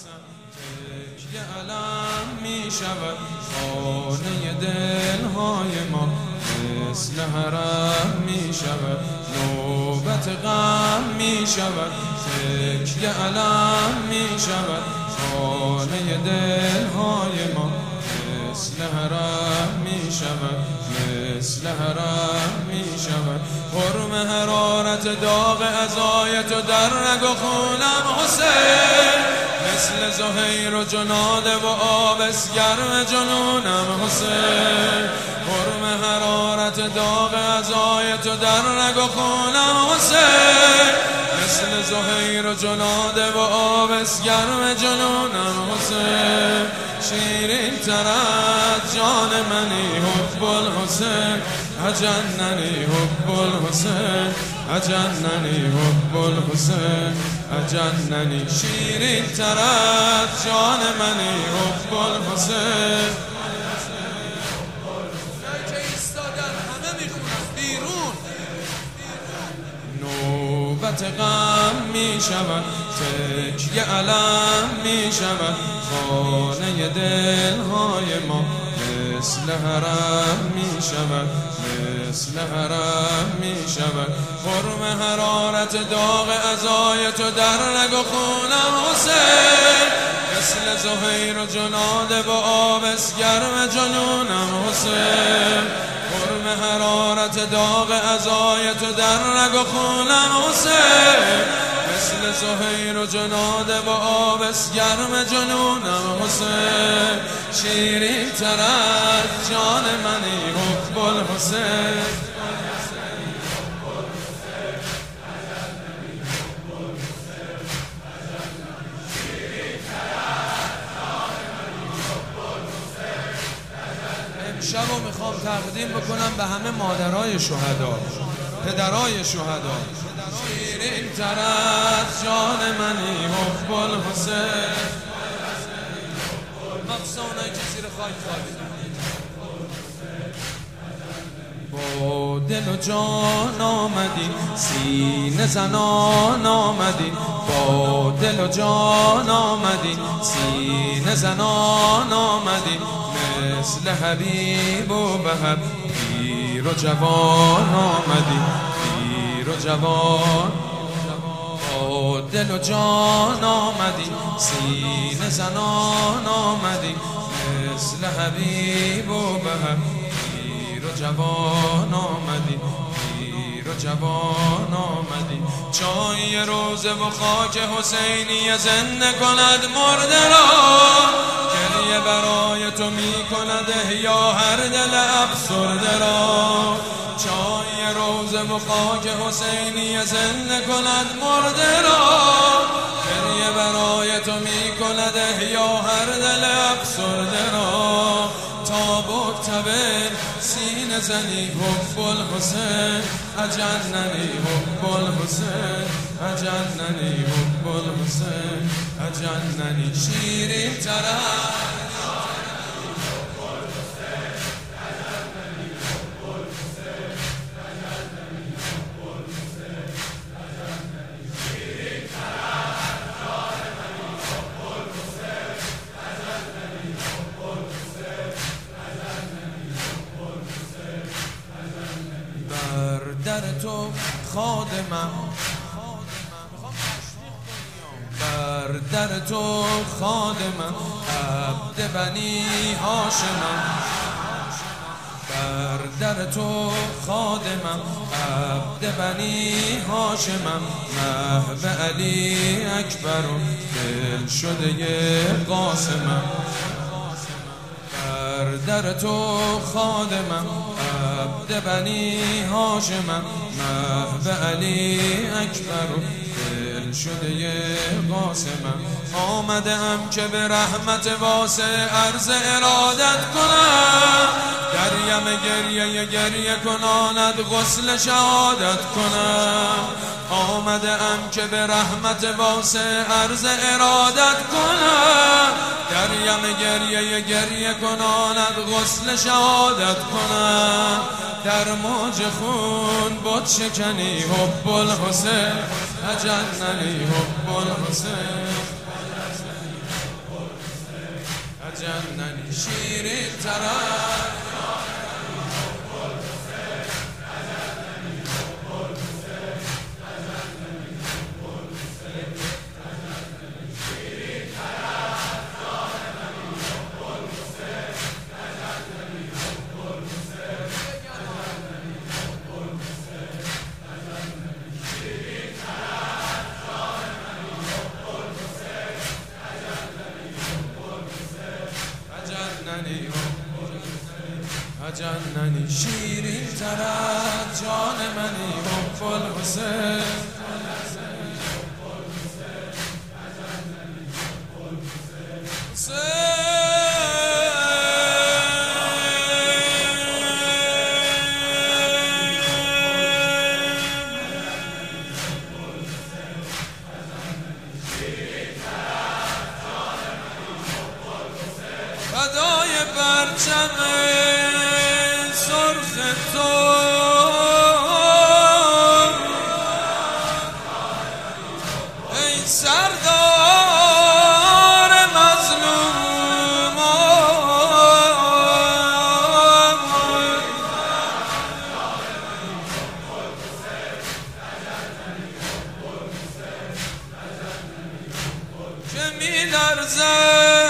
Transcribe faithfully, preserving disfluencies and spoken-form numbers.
تکیه علم می شود خانه دلهای ما، مثل حرم می شود نوبت غم می شود، تکیه علم می شود خانه دلهای ما، مثل حرم می شود مثل حرم می شود. حرم حرارت داغ عزای تو در رگ و خونم حسین، مثل زهیر و جناده و آبس گرم جنونم حسین. حرم حرارت داغ عزای تو در رگ و خونم حسین، مثل زهیر و جناده و آبس گرم جنونم حسین. شیرین تر از جان منی حب الحسین، اجننی حب الحسین اجننی حب الحسین اجننی. شیرین تر از جان منی حب الحسین. که ایستادن همه میخونن بیرون. نوبت غم می شود تکیه علم می شود خانه دلهای ما، مثل حرم می شود مثل حرم می شود. حرم حرارت داغ عزای تو در رگ و خونم حسین، مثل زهیر و جناده و آبس گرم جنونم حسین. حرم حرارت داغ عزای تو در رگ و خونم حسین، مثل زهیر و جناده و آبس گرم جنونم حسین. شیرین تر از جان منی حب الحسین. امشب رو میخوام تقدیم بکنم به همه مادرای شهدا، پدرای شهدا. شیرین تر از جان منی حب الحسین. مخصوصا اونایی که زیر خاک خوابیدن. با دل و جان آمدی سینه زنان آمدی، با دل و جان آمدی سینه زنان آمدی، مثل حبیب و بهر پیر و جوان آمدی پیر و جوان. با دل و جان آمدی سینه زنان آمدی، مثل حبیب و بهر پیر و جوان آمدی پیر و جوان آمدی. چای روزه و خاک حسینی زنده کند مرده را، گریه برای تو می کند احیا هر دل افسرده را. چای روزه و خاک حسینی زنده کند مرده را، گریه برای تو می کند احیا هر دل افسرده را. تاب و تبر سینه زنی حب الحسین، اجننی حب الحسین اجننی حب الحسین اجننی. شیرین تر در تو خادمم، بر در تو خادمم، عبد بنی هاشمم. بر در تو خادمم، عبد بنی هاشمم، محو علی اکبر و دل شده قاسمم. بر در تو خادمم، عبد بنی هاشمم، محو علی اکبر و دل شده قاسمم. آمده ام که به رحمت واسع عرض ارادت کنم، دریم گریه گریه کناند غسل شهادت کنم. آمده ام که به رحمت واسع عرض ارادت کنم، دریم گریه گریه کناند غسل شهادت کنم. در موج خون بت شکنی حب الحسین، اجننی حب الحسین. تجننی شیرین ترک تجننی شیرین ترک جان منی حب الحسین فدای پرچم سرخ تو ای سردار مظلوم که می لرزد